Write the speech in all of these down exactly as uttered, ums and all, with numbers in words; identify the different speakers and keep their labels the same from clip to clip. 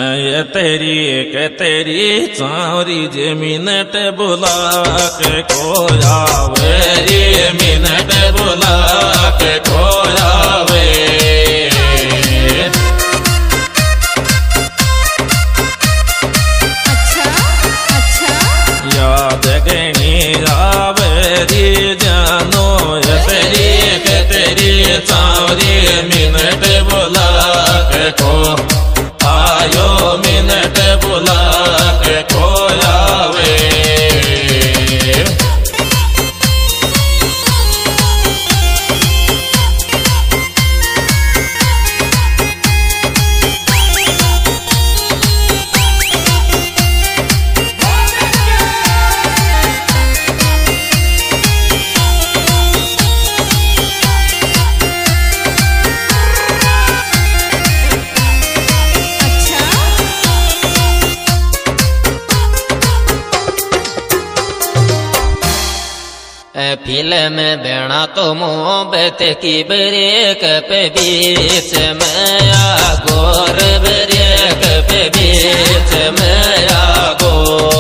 Speaker 1: ये तेरी के तेरी सारी जे मिनट बुला के खोया वे ये मिनट बुला के खोया वे
Speaker 2: अच्छा अच्छा
Speaker 1: याद गणी आवेरी जानो ये तेरी के तेरी सारी मिनट बुला के खो आयो मिनट बुला के खोया वे
Speaker 3: फिल्म बेड़ा तो मोहब्बत की ब्रेक पे बीच में आगोर ब्रेक पे बीच में आगो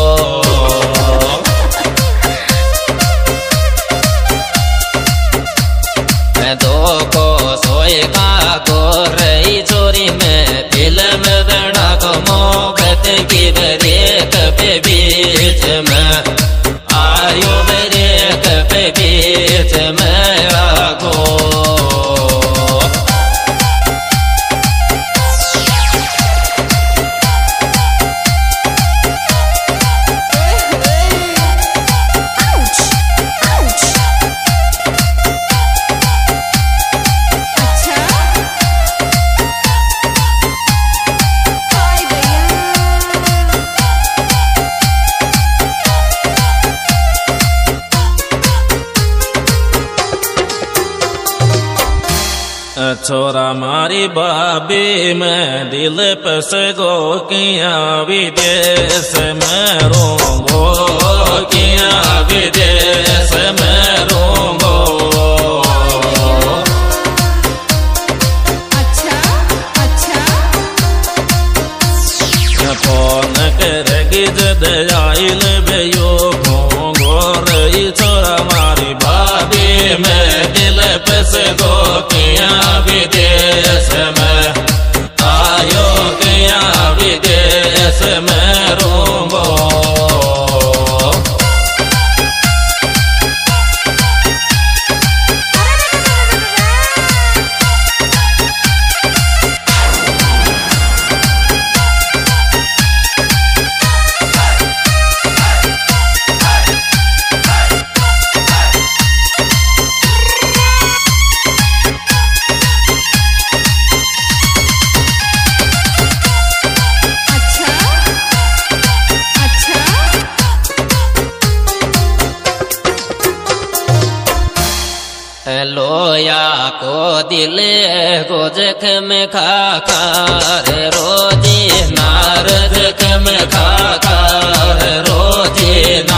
Speaker 3: दो को सोए का गोर चोरी में फिल्म बेड़ा तो मोहब्बत की ब्रेक पे बीच में आयो ब्रेक पे बीच में आगो
Speaker 1: छोरा मारी बाबी में दिल पस गो किया विदेश में रोंगो किया विदेश में रोंगो
Speaker 2: अच्छा अच्छा
Speaker 1: फोन करेगी जद आइल बेयो घोंगो रही छोरा मारी बाबी में दिल पस गो किया विदेश में आयो किया विदेश में रोंगो
Speaker 3: लोया को दिल को जख्म खा कर रोजी नार जख्म खा कर रोजी ना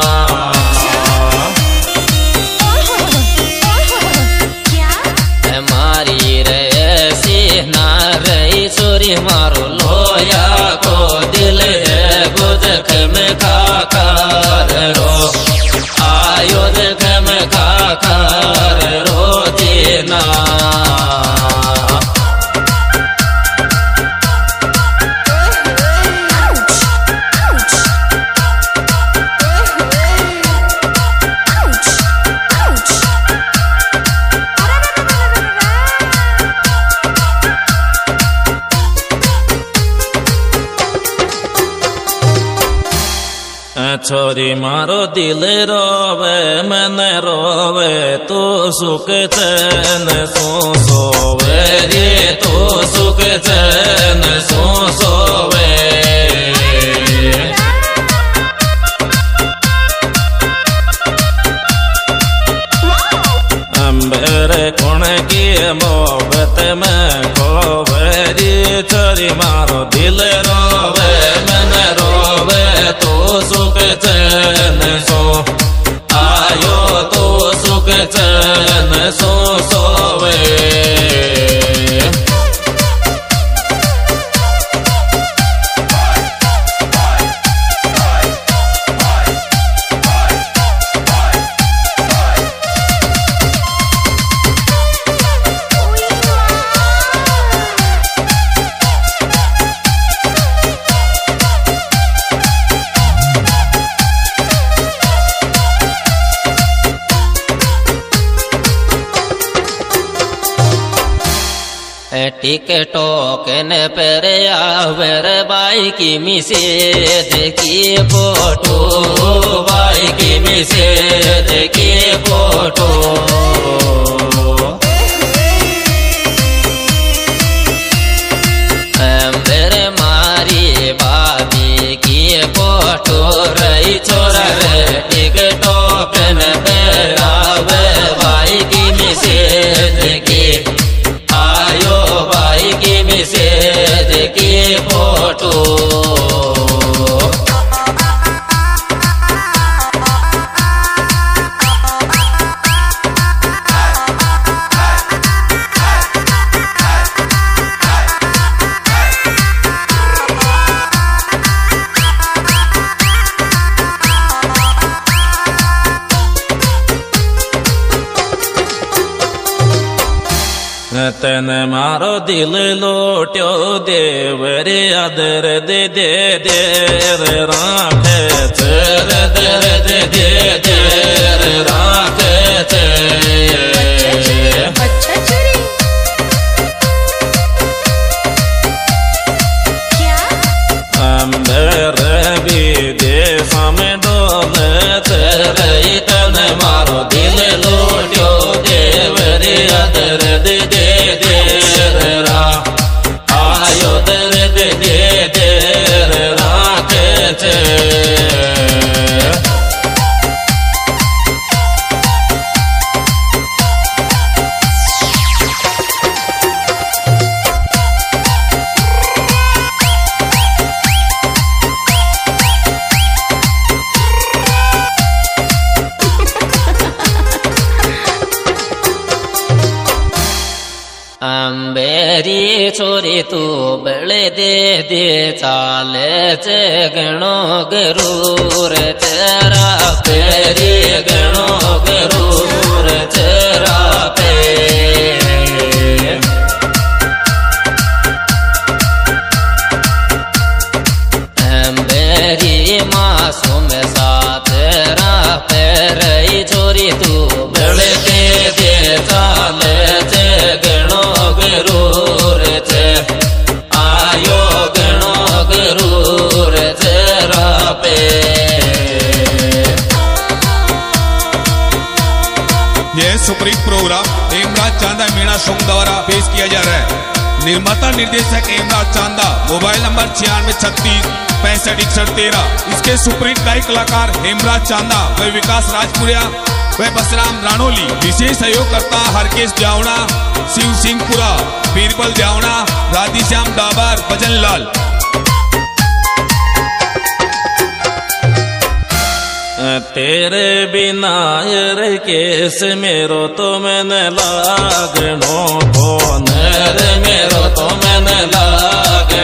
Speaker 3: मारी रसी नार सुरी मारो लोया को दिल को जख्म खा कर रो आयो जख्म खा कर रोजी ना
Speaker 1: छोरी मारो दिल रोवे मन रोवे तू सुख चैन सो सोवे रे तू सुख चैन सो सोवे अम्बेरे कौन की मोहब्बत में खोवे रे छोरी मारो दिल रोवे मन रोवे तो सुख चैन सो आयो तो सुख चैन सो सोवे
Speaker 3: टिकटॉक न पर आवर बाई की मिसेज की फोटो, बाई की मिसेज की फोटो। मेरे मारी भाभी की फोटो रही छोरा रे टिकटॉक न पर आवर बाई की मिसेज की, आयो भाई की मिसेज की फोटो।
Speaker 1: तन मारो दिल लोट्यो देवरे आदर दे दे देर राखे चर दर दे दे देर राखे
Speaker 2: अच्छा चुरी क्या?
Speaker 1: अंबर विदेश में डोले तेरे तन मारो दिल लोट्यो देवरे आदर दे दे देरा, आयो दर दे दे देर राखे छे।
Speaker 3: अंबेरी छोरी तू बड़े दे दे चाले चे गणो गरूर तेरा पेरी गणो गरूर तेरा पे। अंबेरी मासूम सा तेरा पेरी छोरी तू बड़े दे दे चाले चे गणो गरूर चे, आयो गणो गरूर तेरा पे।
Speaker 4: यह superhit program Hemraj Chanda Meena song द्वारा पेश किया जा रहा है। निर्माता निर्देशक हेमराज चांदा, मोबाइल नंबर छियानवे छत्तीस पैंसठ इकसठ तेरह। इसके सुपरहिट गायक कलाकार हेमराज चांदा व विकास राजपुरिया व बसराम राणोली। विशेष सहयोग करता हरकेश जावड़ा, शिव सिंहपुरा, बीरबल जावड़ा, राधेश्याम डाबर, भजन लाल।
Speaker 1: तेरे बिना यार केस मेरो तो मैंने लागनो को नर मेरो तो मैंने लाग